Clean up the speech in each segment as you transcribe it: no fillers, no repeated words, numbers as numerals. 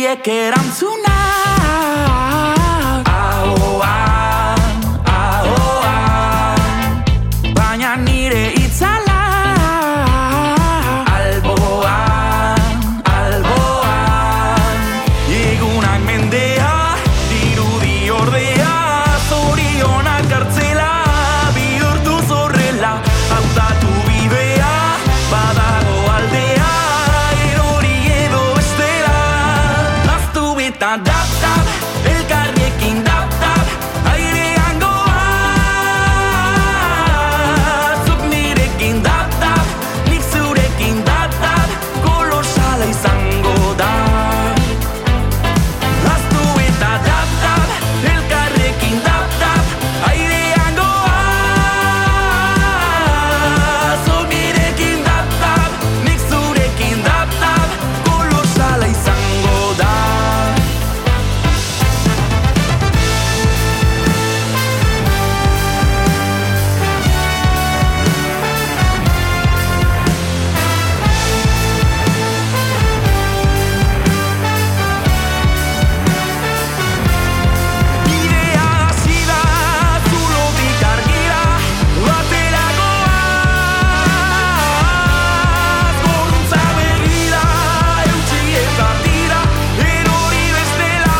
horiek erantzuna. Baina nire itzala alboan egunak mendea, dirudi ordea, zorionak kartzela bihurtu zorrela, hautatu bidea, badago aldea, erori edo bestela, naztu eta dap-dap, elkarriekin dap-dap, airean goa, zuk nirekin dap-dap, nik zurekin dap-dap, kolosala izango da. Naztu eta dap-dap, elkarriekin dap-dap, airean goa, zuk nirekin dap-dap, nik zurekin dap-dap, kolosala izango da. Bidea hasi da, zulotik argira, batera goaz, goruntza begira, eutsi eta tira, erori bestela.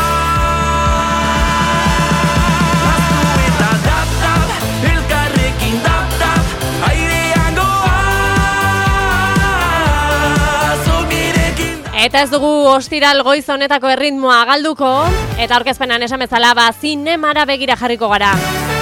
Naztu eta dap-dap, elkarrekin dap-dap, airean goaz, ogirekin. Eta ez dugu ostiral goiz honetako erritmoa galduko, eta aurkezpenan esan bezala zinemara begira jarriko gara.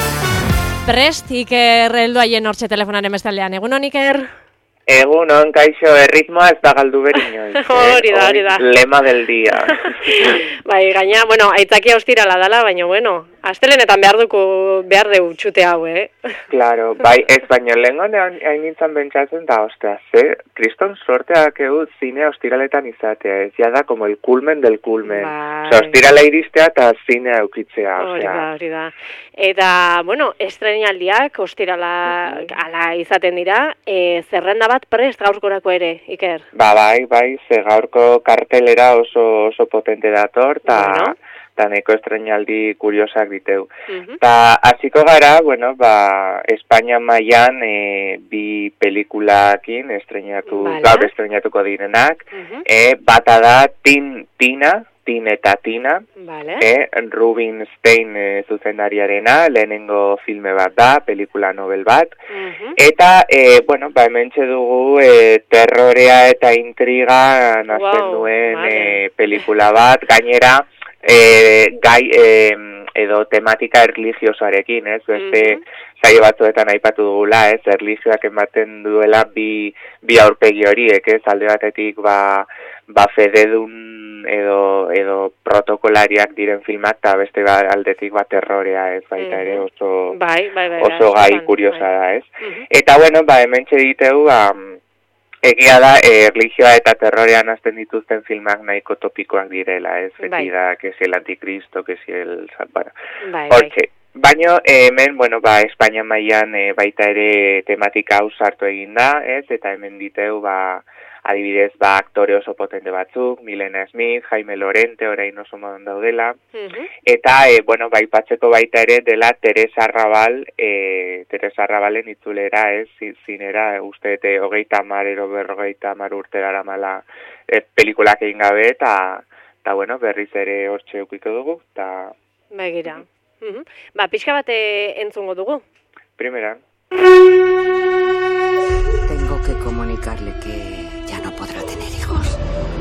Prest, Iker heldu haien hortxe telefonaren bestaldean. Egunon, Iker? Egunon, kaixo, erritmoa ez da galdu berinoiz. Hori da, hori da. Lema del día. Bai, gaina, aitzakia ostirala dala, baina, astelenetan behar dugu txute hau, Claro, bai, ez baino lehengon hain nintzen bentsatzen da, ostras, kriston sorteak egut zinea ostiraletan izatea, ez ja da, como el culmen del culmen. Bai. Osa, ostirala iristea eta zinea eukitzea, Hori da. Eta, estreinaldiak ostirala ala izaten dira, zerrenda bat prest gaurkorako ere, Iker? Bai, ze gaurko kartelera oso potente dator, eta neko estreinaldi kuriosak diteu. Ta hasiko gara, Espainia mailan bi pelikulakin gaur estreinatuko direnak. Bata da Tin eta Tina, Rubinstein zuzendariarena, lehenengo filme bat da, pelikula nobel bat. Eta, hementxe dugu terrorea eta intriga nazten duen pelikula bat, gainera, gai edo tematika erlijiosoarekin, ez? Beste saio batzuetan aipatu dugula, ez? Erlijioak ematen duela bi aurpegi horiek, ez? Alde batetik fededun edo protokolariak diren filmak, eta beste aldetik terrorea, ez? Baita ere oso gai kuriosa da, ez? Eta, hementxe diteu, egia da, erlijioa eta terrorean hasten dituzten filmak nahiko topikoak direla, ez? Beti da, que si el antikristo, que si el... Hortxe. Baina, hemen, Espainia mailan baita ere tematika hau sartu egin da, ez? Eta hemen diteu, adibidez, aktore oso potente batzuk, Milena Smith, Jaime Lorente, orain oso modan daudela. Eta, aipatzeko baita ere dela Teresa Rabalen itzulera, ez, zinera, uste, 30 edo 40 urtera aramala pelikulak egin gabe, eta berriz ere hortxe eukiko dugu, eta... Begira. Pixka bat entzungo dugu. Primera. Tengo que comunicarle que ya no podrá tener hijos.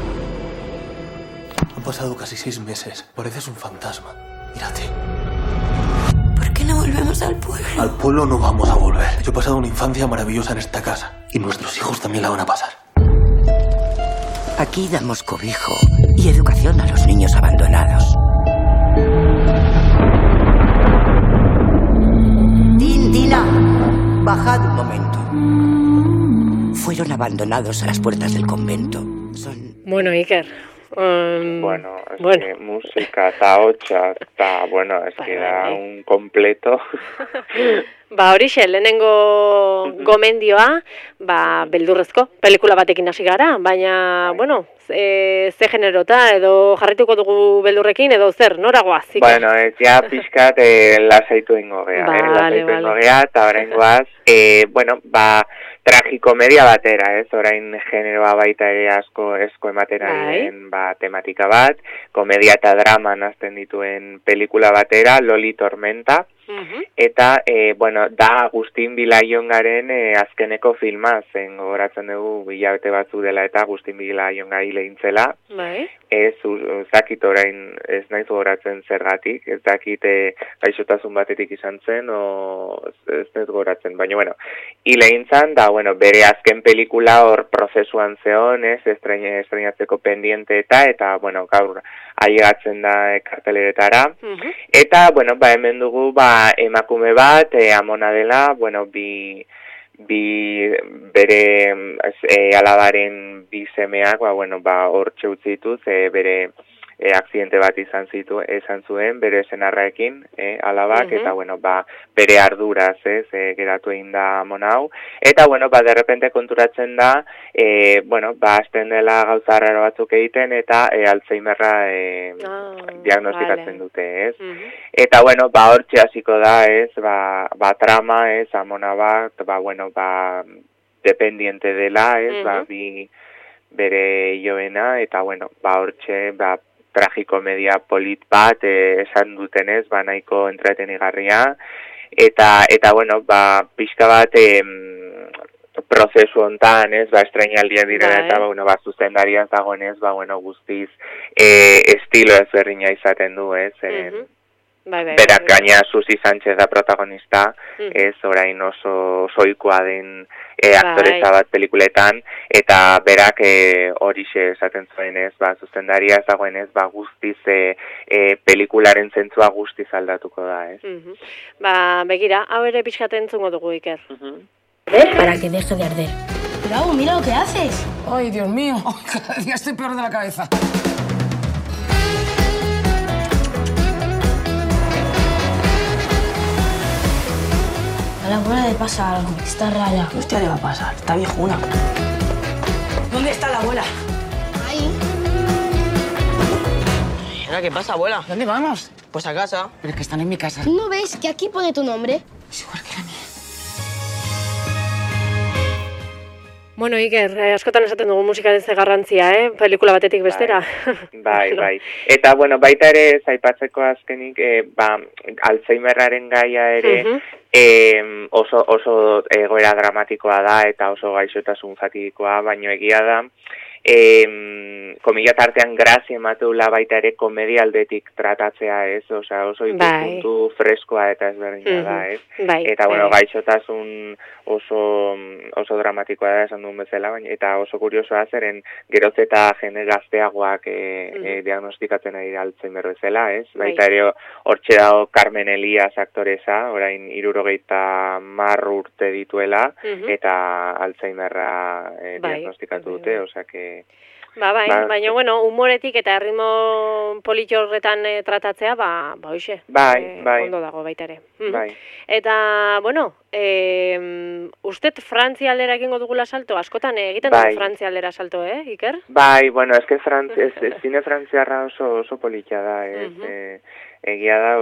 Han pasado casi 6 meses. Pareces un fantasma. Mírate. ¿Por qué no volvemos al pueblo? Al pueblo no vamos a volver. Yo he pasado una infancia maravillosa en esta casa. Y nuestros hijos también la van a pasar. Aquí damos cobijo y educación a los niños abandonados. Tina, bajad un momento. Fueron abandonados a las puertas del convento. Iker, Bueno, que musika eta hotxa, eta, bueno, da un completo. Horixe, lehenengo gomendioa, beldurrezko pelikula batekin hasi gara, baina, bueno, ze generota, edo jarrituko dugu beldurrekin, edo zer, noragoaz? Bueno, ja pixkat lasaitu ingo gea, eta oraingoaz, bueno, tragikomedia batera, orain generoa baita ere asko ematera diren tematika bat, komedia eta drama nazten dituen pelikula batera, Loli Tormenta, eta, bueno, da Agustin Villayongaren azkeneko filma, zen gogoratzen dugu bilabete batzu dela eta Agustin Villayonga hile intzela. Ez dakit orain, ez naiz gogoratzen zergatik, ez dakit gaixotasun batetik izan zen, ez naiz gogoratzen, baina, bueno, hile intzan, da, bueno, bere azken pelikula hor prozesuan zeon, estreinatzeko pendiente eta, bueno, gaur ailegatzen da karteleretara. Eta, bueno, hemen dugu, emakume bat, amona dela, bueno, bere alabaren bi semeak, bueno, hortxe utzi dituz, bere akzidente bat izan zuen, bere senarraekin, alabak, eta, bueno, bere arduraz, geratu egin da amona hau. Eta, bueno, de repente konturatzen da, bueno, hasten dela gauza raro batzuk egiten, eta Alzheimerra diagnostikatzen dute, Eta, bueno, hortxe hasiko da, trama, amona bat, bueno, dependiente dela, bere joena, eta, bueno, hortxe, tragikomedia polit bat, esan dutenez, nahiko entretenigarria, eta, bueno, pixka bat, prozesu hontan, estreinaldia direla, eta, bueno, zuzendarian zagonez, bueno, guztiz, estilo ezberdina izaten du, berak gaina Susi Sánchez da protagonista, orain oso soikoa den aktoretza bat pelikuletan, eta berak horixe esaten zuenez, zuzendaria ezagoenez, guztiz pelikularen zentzua guztiz aldatuko da, Begira, hau ere pixkaten entzungo dugu, Iker. Para que deje de arder. Bravo, mira lo que haces. Ay, Dios mío, cada día estoy peor de la cabeza. A la abuela le pasa algo, está rara. ¿Qué hostia le va a pasar? Está viejuna. ¿Dónde está la abuela? Ahí. ¿Y ahora qué pasa, abuela? ¿Dónde vamos? Pues a casa. Pero es que están en mi casa. ¿No ves que aquí pone tu nombre? Es igual que la mía. Bueno, Iker, askotan esaten dugu musikaren ze garrantzia, pelikula batetik bestera. Bai. Eta, bueno, baita ere, zaipatzeko azkenik, Alzheimerraren gaia ere, oso egoera dramatikoa da, eta oso gaixotasun fatidikoa, baino egia da, komila tartean grazia emateula baita ere komedia aldetik tratatzea, oso ikuspuntu freskoa eta ezberdina da, eta, bueno, gaixotasun oso dramatikoa da esan duen bezala, eta oso kuriosoa zeren geroz eta jende gazteagoak diagnostikatzen ari da Alzheimer bezala, baita ere hortxe dago Carmen Elias aktoreza, orain 70 urte dituela, eta Alzheimerra diagnostikatu dute, osea baina, bueno, humoretik eta erritmo politxo horretan tratatzea, hoxe, ondo dago baita ere. Eta, bueno, ustet Frantzia aldera egingo dugula salto? Askotan egiten dugu Frantzia aldera salto, Iker? Bueno, eske zine frantziarra oso politxa da, egia da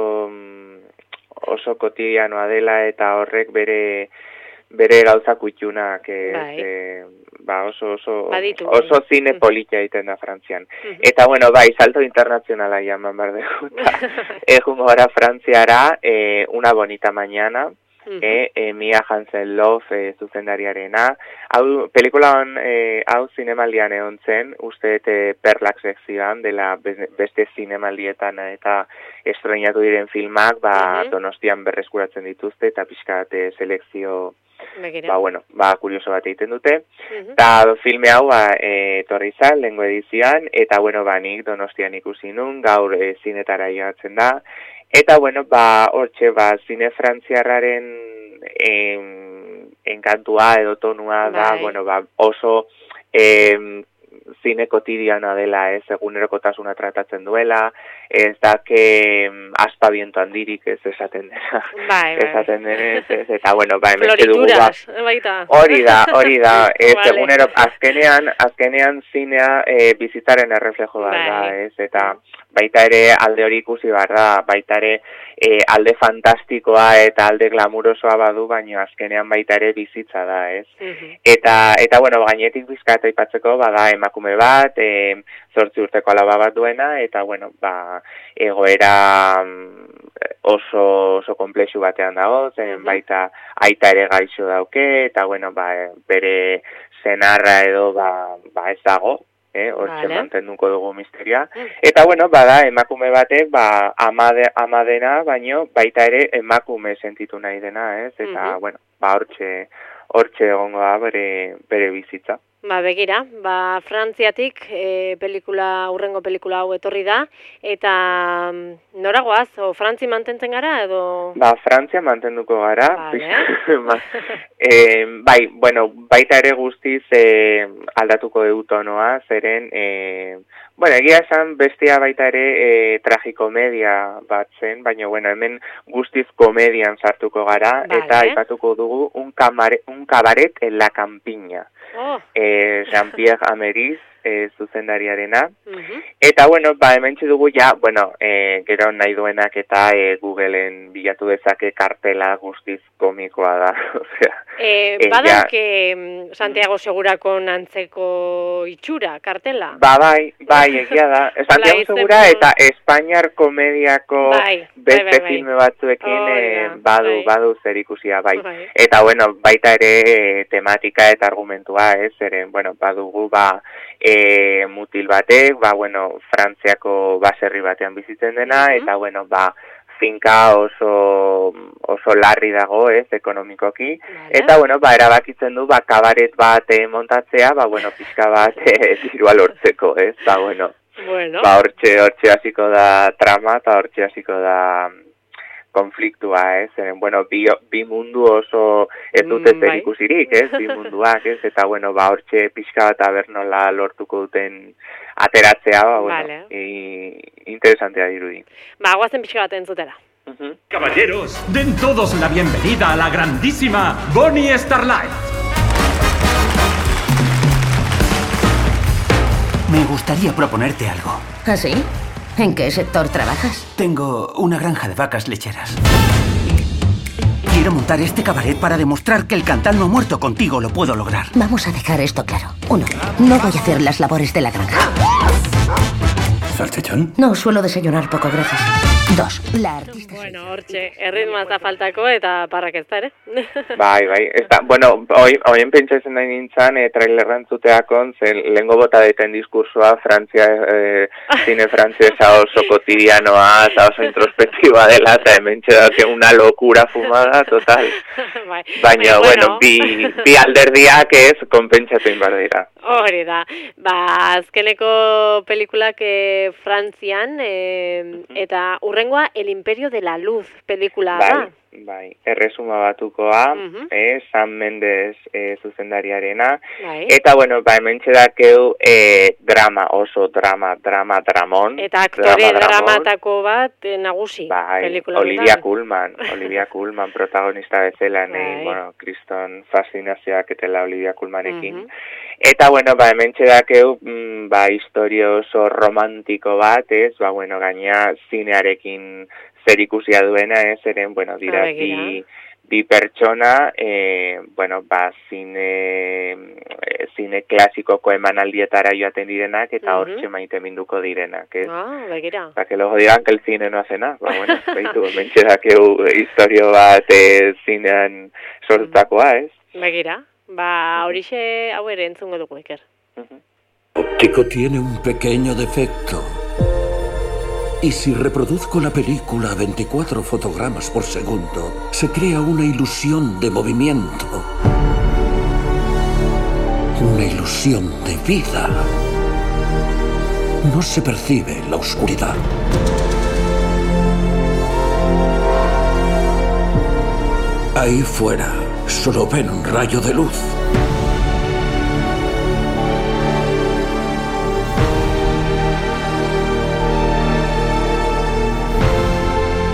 oso kotidianoa dela, eta horrek bere gauza kutxunak, oso zine politia egiten da Frantzian. Eta, bueno, salto internazionala jaman behar dugu. Egungo gara Frantziara, Una bonita mañana, Mia Hansen-Løf zuzendariarena. Pelikula hau zinemaldian egon zen, uste Perlak sekzioan, dela beste zinemaldietan eta estreinatu diren filmak, Donostian berreskuratzen dituzte, eta pixkat selekzio kurioso bat egiten dute. Eta filme hau etorri zan, lehengo edizioan, eta nik Donostian ikusi nun, gaur zinetara joatzen da. Eta hortxe, zine frantziarraren enkantua edo tonua da, oso zine kotidiana dela, ez, egunerokotasuna tratatzen duela, ez da que aspabiento handirik ez esaten dena. Esaten denez, ez, eta bueno, hemen dugu hori da, ez, egunero, azkenean zinea bizitzaren erreflejo da, ez, eta baita ere alde hori ikusi behar da, baita ere alde fantastikoa eta alde glamurosoa badu, baina azkenean baita ere bizitza da, ez. Eta bueno, gainetik bizkat aipatzeko, bada emakume bat, 8 urteko alaba bat duena, eta bueno, egoera oso komplexu batean dago, baita aita ere gaixo dauke, eta bueno, bere senarra edo ez dago, hortxe mantenduko dugu misteria. Eta bueno, bada emakume batek ama dena, baino baita ere emakume sentitu nahi dena, ez? Eta bueno, hortxe egongo da bere bizitza. Begira, Frantziatik urrengo pelikula hau etorri da, eta noragoaz, Frantzi mantentzen gara, edo? Frantzia mantenduko gara, baita ere guztiz aldatuko eutonoa, zeren, egia esan bestia baita ere tragikomedia bat zen, baina hemen guztiz komedian sartuko gara, eta aipatuko dugu un cabaret en la campiña. Jean-Pierre Ameriz zuzendariarena. Eta bueno, hementxe dugu gero nahi duenak eta Googleen bilatu dezake kartela guztiz komikoa da. Badak Santiago Segurakon antzeko itxura, kartela? Bai, egia da. Santiago Segura eta Espainiar komediako beste filme batzuekin badu zer ikusia, bai. Eta bueno, baita ere tematika eta argumentua, zeren, badugu mutil batek, Frantziako baserri batean bizitzen dena, eta finka oso larri dago, ekonomikoki, eta erabakitzen du kabaret bat montatzea, pixka bat dirua lortzeko, hortxe hasiko da trama, eta hortxe hasiko da konfliktua, zeren, bi mundu oso ez dute zer ikusirik, bi munduak, eta, hortxe pixka bat abernola lortuko duten ateratzea, interesantea dirudi. Guazen pixka bat entzutera. Caballeros, den todos la bienvenida a la grandísima Bonnie Starlight. Me gustaría proponerte algo. ¿Ah, sí? ¿En qué sector trabajas? Tengo una granja de vacas lecheras. Quiero montar este cabaret para demostrar que el cantal no muerto contigo lo puedo lograr. Vamos a dejar esto claro. 1. No voy a hacer las labores de la granja. ¿Salchichón? No, suelo desayunar poco, gracias. 2. La artista... hortxe, erritmoa ez da faltako eta parrak ez da, ere? Bai, hoien pentsatzen nahi nintzen, trailerra entzuteakon, lehengo bota deten diskursoa, zine frantzesa oso kotidianoa, eta oso introspektiba dela, eta hemen txedake una locura fumada, total. Baina, bi alderdiak ez, konpentsatu inbar dira. Hori da. Azkeneko pelikulak Frantzian, eta urrengoa El Imperio de la Luz pelikula da. Bai, erresuma batukoa, Sam Mendes zuzendariarena, eta hemen txedakeu dramon. Eta aktore dramatako bat nagusi pelikula. Olivia Colman protagonista bezala, kriston fascinazioak etela Olivia Colmanekin. Eta hemen txedakeu historio oso romantiko bat, gaina zinearekin zer ikusia duena, zeren, dira bi pertsona, zine klasikoko emanaldietara joaten direnak, eta hortxe maite minduko direnak, begira. Que luego digan que el cine no hace nada, mentxerakeu historio bat zinean sortutakoa, Begira, horixe hau ere entzungo dugu, Iker. Óptico tiene un pequeño defecto. Y si reproduzco la película a 24 fotogramas por segundo, se crea una ilusión de movimiento. Una ilusión de vida. No se percibe la oscuridad. Ahí fuera, solo ven un rayo de luz.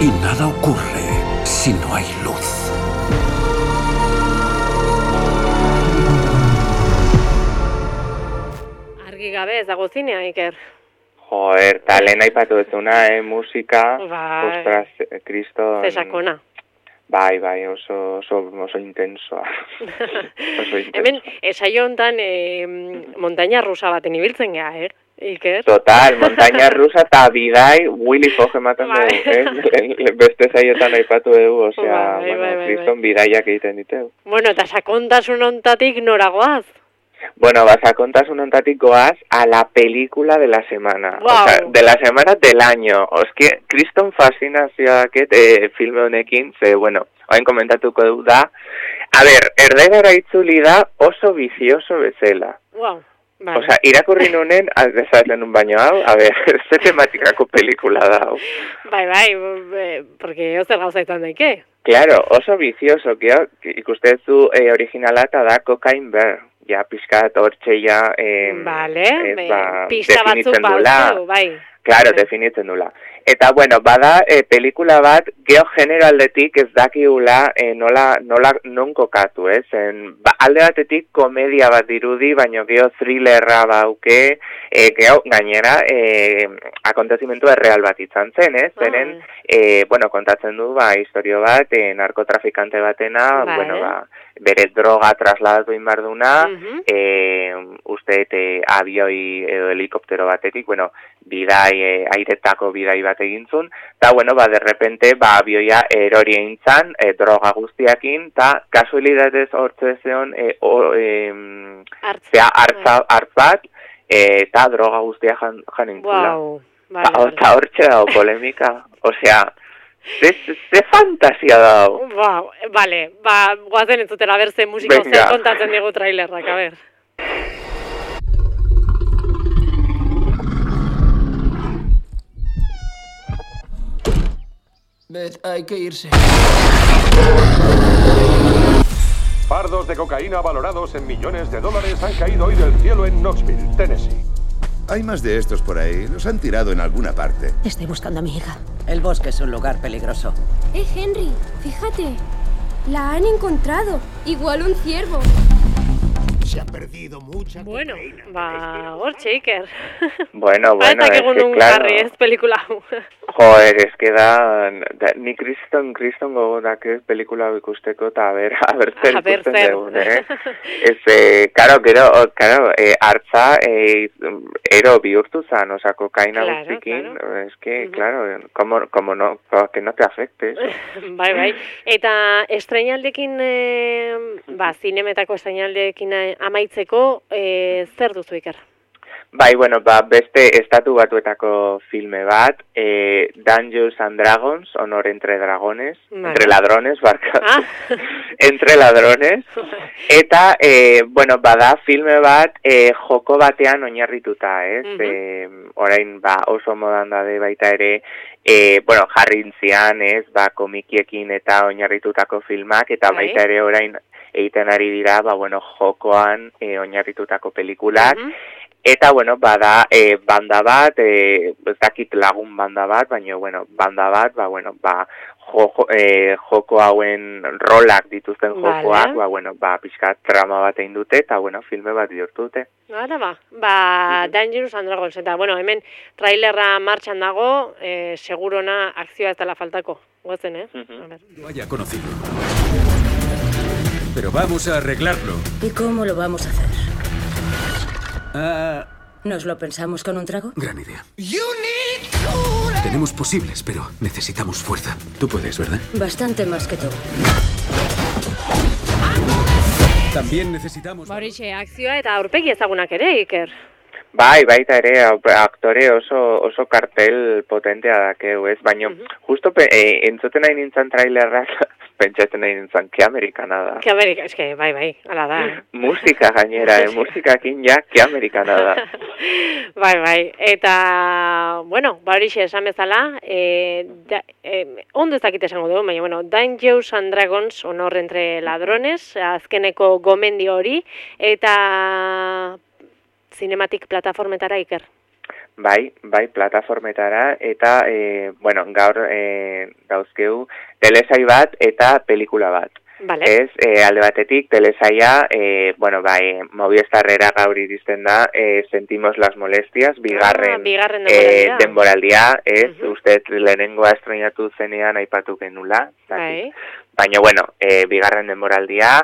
Y nada ocurre si no hay luz. Argi gabe ez dago zinea, Iker. Joder, talen aipatu duzuna, musika, ostras, Kristo... Zesakona. Bai, oso intensoa. Hemen, esaio hontan montaña rusa baten ibiltzen geha, Iker? Total, montaña rusa eta bidai Willy Fogg ematen dugu, beste saiotan aipatu dugu, osea, Kriston bidaiak egiten ditu. Bueno, eta sakontasun hontatik noragoaz? Bueno, sakontasun hontatik goaz a la película de la semana. Wow. O sea, de la semana del año. Oski, Kriston fascinazioaket filme honekin, ze, bueno, hain komentatuko du da. A ver, erdegara itzuli da oso bizioso bezala. Wow. Vale. O sea, irakurri nunen, desazlen un baino hau, a ver, ze tematikako pelikula da hau. Bai, porque ozer gauzaitan daike. Claro, oso bizioso, ikustezu originala eta da Cocaine Bear. Ja, pixkat, hortxe ja... Vale, pista batzuk batzu, bai. Claro, definitzen dula. Eta, bueno, bada, pelikula bat, geogenero aldetik ez dakiula non kokatu, ez? Alde batetik komedia bat dirudi, baina geo thrillerra bauke, gainera, akontezimentu erreal bat izan zen, ez? Zeren, bueno, kontatzen du, historio bat, narkotrafikante batena, bueno, bere droga trasladatu inbarduna, uste, abioi edo helikoptero batetik, bueno, bidai, airetako bidai bat egintzun, eta, bueno, de repente, abioia erori eintzan, droga guztiakin, eta kasualidadez hortze zeon, hartz bat, eta droga guztia janintzula. Eta hortxe dago polemika, osea, ze fantasia dago. Vale, guazen entzutera, berze musiko zer kontatzen digu trailerrak, a ver. Beth, hay que irse. Fardos de cocaína valorados en millones de dólares han caído hoy del cielo en Knoxville, Tennessee. Hay más de estos por ahí. Los han tirado en alguna parte. Estoy buscando a mi hija. El bosque es un lugar peligroso. Henry, fíjate. La han encontrado. Igual un ciervo. Se ha perdido mucha. Bueno, hortxe, Iker. Bueno, es que claro. Ez pelikula. Joder, es que ni Kriston gogodak ez pelikula ikusteko, eta a ver zer ikusten dugun, Claro, hartza ero bihurtu zan, oza, kokaina guztikin, es que, claro, como no, que no te afecte, eso. Bai, eta estreinaldekin, zinemetako estreinaldekin amaitzeko, zer duzu, Iker? Bai, bueno, beste estatu batuetako filme bat, Dungeons and Dragons, honor entre dragones, entre ladrones, entre ladrones, eta, bueno, bada filme bat joko batean oinarrituta, ez? Orain, oso modan dade baita ere, bueno, jarrintzian, ez, komikiekin eta oinarritutako filmak, eta baita ere orain egiten ari dira, bueno, jokoan oinarritutako pelikulak, eta, bueno, bada banda bat, ez dakit lagun banda bat, baina, bueno, banda bat, joko hauen rolak dituzten jokoak, bueno, pixka trama bat egin dute, eta, bueno, filme bat bihurtu dute. Ara Dungeons and Dragons, eta, bueno, hemen trailerra martxan dago, segurona akzioa ez dela faltako, guazen, Lo haya conocido. Pero vamos a arreglarlo. ¿Y cómo lo vamos a hacer? ¿Nos lo pensamos con un trago? Gran idea. Tenemos posibles, pero necesitamos fuerza. Tú puedes, ¿verdad? Bastante más que tú. También necesitamos... Horixe, akzioa eta aurpegi ezagunak ere, Iker. Baita ere, aktore oso kartel potentea dakeu, ez? Baina, justo entzuten nahi nintzen trailerrak, pentsatzen nahi nintzen, ke amerikana da. Ke amerikana, eske, bai, ala da. Musika gainera, musikakin ja, ke amerikana da. Bai, eta, bueno, horixe esan bezala, ondo ez dakit esango dugu, baina, bueno, Dungeons and Dragons, honor entre ladrones, azkeneko gomendio hori, eta... Cinematic plataformetara, Iker? Bai, plataformetara, eta, bueno, gaur dauzkeu telesai bat eta pelikula bat. Vale. Ez, alde batetik, telesaia, bueno, bai, Movistarrera gaur iristen da, Sentimos las molestias, bigarren denboraldia, ez, uste lehenengoa estrenatu zenean aipatu genula, baina, bueno, bigarren denboraldia,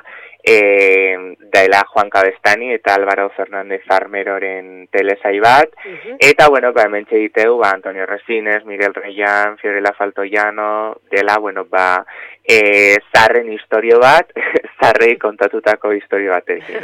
daela Juan Cabestani eta Álvaro Fernández Armeroren telesai bat, eta, bueno, hemen txegiteu, Antonio Resines, Miguel Reyán, Fiorella Faltoiano, dela, bueno, zarren historio bat, zarrei kontatutako historio batekin,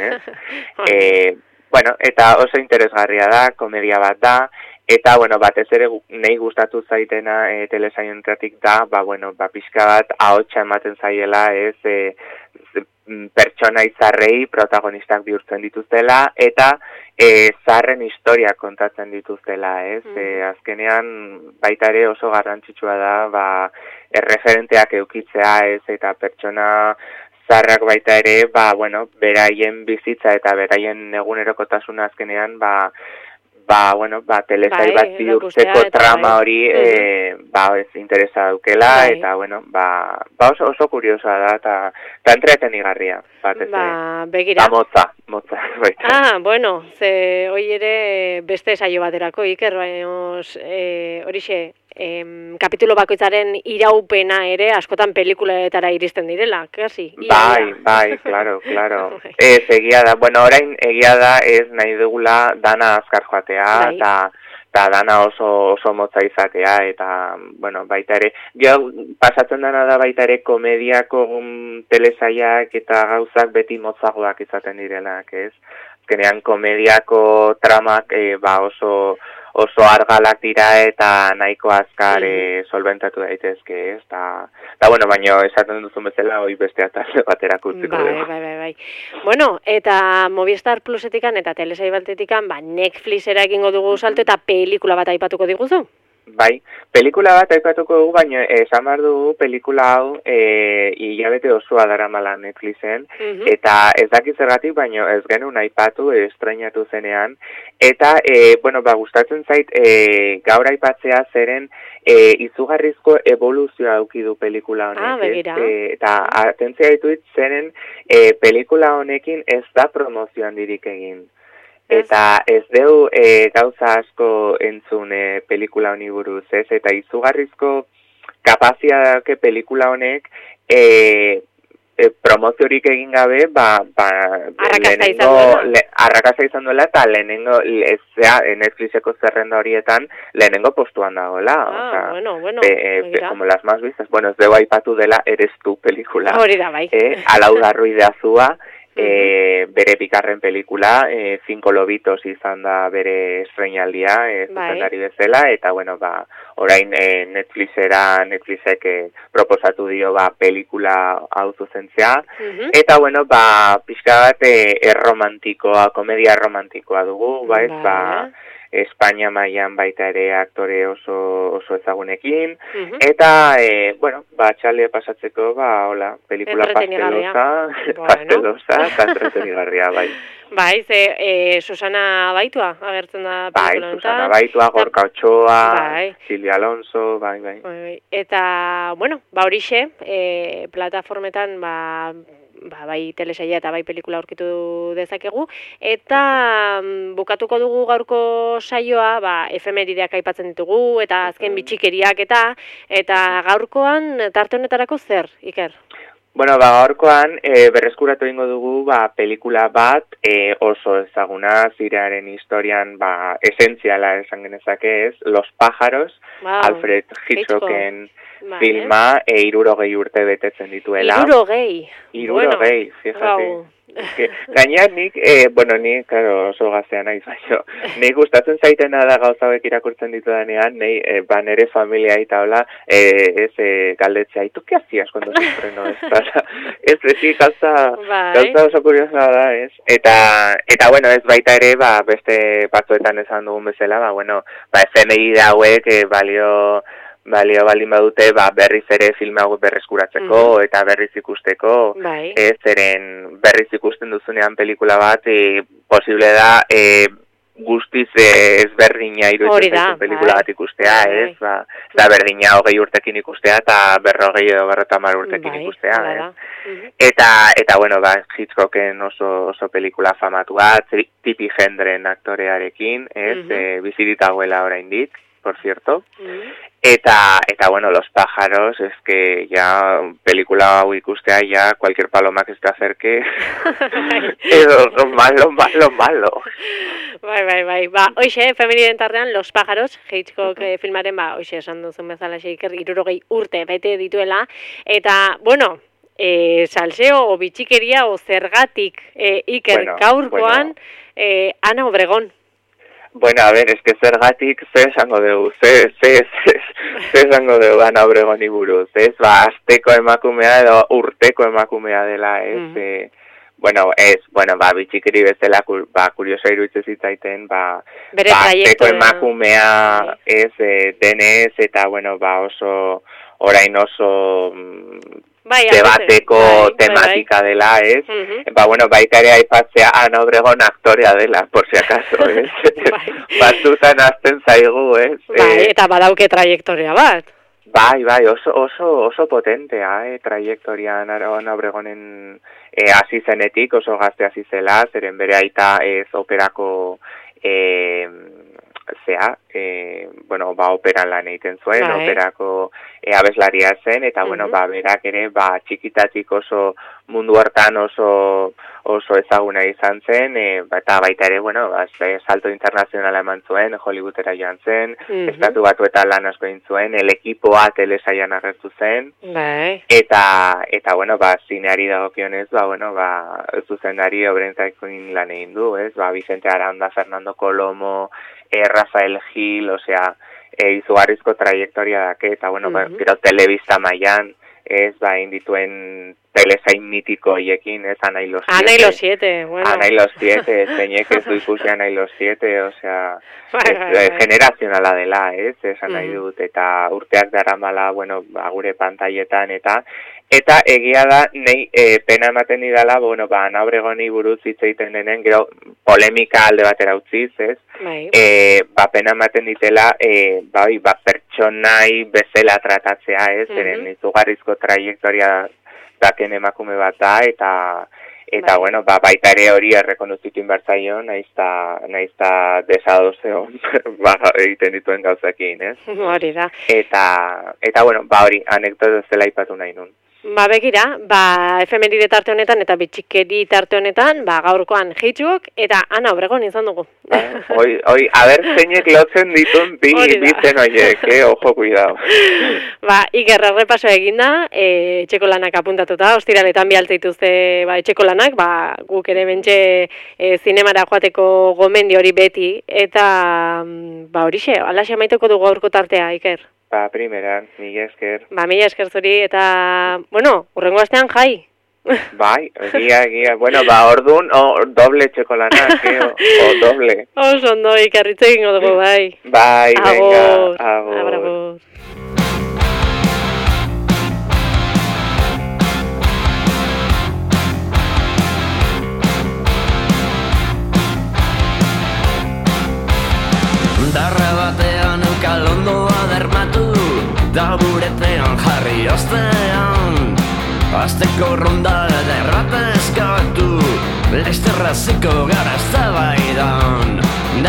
bueno, eta oso interesgarria da, komedia bat da, eta, bueno, batez ere nahi gustatu zaitena telesaionetatik da, bueno, pixka bat ahotsa ematen zaiela, ez, pertsona izarrei protagonistak bihurtzen dituztela, eta zarren historia kontatzen dituztela, ez? Azkenean baita ere oso garrantzitsua da, erreferenteak eukitzea, ez, eta pertsona zarrak baita ere, bueno, beraien bizitza eta beraien egunerokotasuna azkenean, bueno, telesai bat bihurtzeko trama hori, ez interesa daukela, eta, bueno, oso kuriosoa da, eta entretenigarria, begira. Motza, baita. Bueno, ze hoi ere beste saio baterako, Iker, horixe, kapitulo bakoitzaren iraupena ere askotan pelikuletara iristen direla, kasi? Bai, claro. Ez, egia da, bueno, orain egia da ez nahi dugula dana azkar joatea, eta dana oso motza izatea, eta, bueno, baita ere, pasatzen dana da baita ere komediako telesaiak eta gauzak beti motzagoak izaten direlak, ez? Azkenean komediako tramak oso argalak dira eta nahiko azkar solventatu daitezke, ez? Eta, bueno, baina esaten duzun bezala, hoi beste atalde baterako utziko dugu. Bai. Bueno, eta Movistar Plusetikan eta telesai batetikan, Netflixera egingo dugu salto eta pelikula bat aipatuko diguzu? Bai, pelikula bat aipatuko dugu, baina esan behar dugu pelikula hau hilabete osoa daramala Netflixen, eta ez dakit zergatik, baina ez genuen aipatu, estreinatu zenean, eta, bueno, gustatzen zait, gaur aipatzea zeren izugarrizko evoluzioa auki du pelikula honek, eta atentzia dituit zeren pelikula honekin ez da promozio handirik egin. Eta ez deu gauza asko entzun pelikula honi buruz, ez? Eta izugarrizko kapazia dauke pelikula honek promoziorik egin gabe, arrakasta izan duela, eta lehenengo, Netflixeko zerrenda horietan, lehenengo postuan dagoela. Bueno. Como las más vistas. Bueno, ez deu aipatu dela Eres tu pelikula. Hori da, bai. Alaudar Ruidazua, bere bigarren pelikula, 5 lobitos izan da bere estreinaldia, zuzendari bezala, eta, bueno, orain Netflixek proposatu dio pelikula hau zuzentzea, eta, bueno, pixka bat komedia romantikoa dugu, Espainia mailan baita ere aktore oso ezagunekin, eta, bueno, txalde pasatzeko, hola, pelikula pastelosa, eta entretenigarria, bai. Bai, ze Susana Baitua agertzen da pelikula honetan. Susana Baitua, Gorka Ochoa, Silvia Alonso, bai. Eta, bueno, horixe, plataformetan, bai telesaia eta bai pelikula aurkitu dezakegu, eta bukatuko dugu gaurko saioa, efemerideak aipatzen ditugu, eta azken bitxikeriak eta gaurkoan tarte honetarako zer, Iker? Bueno, gaurkoan berreskuratu egingo dugu pelikula bat oso ezaguna zirearen historian esentziala esan genezake, ez, Los pájaros, Alfred Hitchcocken filma 60 urte betetzen dituela. 60, fíjate. Gaina nik, nik, oso gaztea naiz, nik gustatzen zaitena da gauza hauek irakurtzen ditudanean, nere familia eta hola, galdetzea, ¿y tú qué hacías cuando se estrenó esta? Ez, gauza oso kuriosa da, ez? Eta, bueno, ez baita ere, beste batzuetan esan dugun bezala, efemeri hauek balio baldin badute berriz ere filme hau berreskuratzeko eta berriz ikusteko, zeren berriz ikusten duzunean pelikula bat, posible da guztiz ezberdina iruditzen pelikula bat ikustea, ez? Da berdina 20 urtekin ikustea eta 40 edo 50 urtekin ikustea, ez? Eta bueno, Hitchcocken oso pelikula famatua, Tippi Hedren aktorearekin, ez? Biziritagoela oraindik, por cierto. Eta bueno, Los pájaros, es que ya pelikula hau ikustea, ya cualquier paloma que se acerque, lo malo. Bai. Hoxe, femeniden tartean, Los pájaros, Hitchcock filmaren, hoxe, esan duzun bezala Iker, 60 urte bete dituela, eta, bueno, salseo o bitxikeria o zergatik Iker gaurkoan, Ana Obregón. Bueno, a ver, es que zergatik ze esango dugu, ze esango dugu Ana Obregoni buruz, ez? Asteko emakumea edo urteko emakumea dela, ez? Bitxikeri bezala, kuriosa iruditzen zitzaiten, asteko emakumea, ez, denez, eta, orain oso debateko tematika dela, ez? Baita ere aipatzea Ana Obregón aktorea dela, por si acaso, ez? Batzutan azten zaigu, ez? Eta badauke trajektoria bat. Oso potentea, trajektoria Ana Obregonen hasi zenetik, oso gazte hasi zela, zeren bere aita ez operako operan lan egiten zuen, operako abeslaria zen, eta berak ere txikitatik oso mundu hartan oso ezaguna izan zen, eta baita ere, salto internazionala eman zuen, Hollywoodera joan zen, Estatu Batuetan lan asko egin zuen, El Equipoa telesailan agertu zen, eta zineari dagokionez, zuzendari Obregonekin lan egin du, ez? Vicente Aranda, Fernando Colomo, Rafael Gil, izugarrizko trajektoria dake, eta gero telebista mailan, ez, indituen telesain mitiko hiekin, ez, Ana y los 7. Ana y los 7, zeinek ez du ikusi Ana y los 7, generazionala dela, ez, esan nahi dut, eta urteak daramala, gure pantailetan, eta egia da, nei pena ematen didala, Ana Obregoni buruz hitz egiten denen, gero polemika alde batera utziz, ez? Pena ematen ditela, pertsonai bezala tratatzea, ez? Zeren izugarrizko trajektoria daken emakume bat da, eta baita ere hori errekonozitu inbertzaio, naizta desadozeon egiten dituen gauzekin, ez? Hori da. Eta hori, anekdoto zela ipatu nahi nun. Begira, efemeride tarte honetan eta bitxikeri tarte honetan, gaurkoan Hitchcock eta Ana Obregón izan dugu. Aber zeinek lotzen ditun bi zen horiek, ojo, cuidado. Iker, errepaso eginda, etxeko lanak apuntatuta, ostiraletan bialtze dituzte etxeko lanak, guk ere bentxe zinemara joateko gomendi hori beti, eta horixe, alaxe amaituko dugu gaurko tartea, Iker. Primeran, mila esker. Mila esker zuri, eta, urrengo astean jai. Egia. Orduan, doble txokolanak, o doble. Oso ondo, Ikerritze egingo dugu, bai. Venga, agur. Darra batean ukalondoa dermatu, taburetean jarri ostean, asteko ronda derrata eskatu, lesterraziko gara eztabaidan.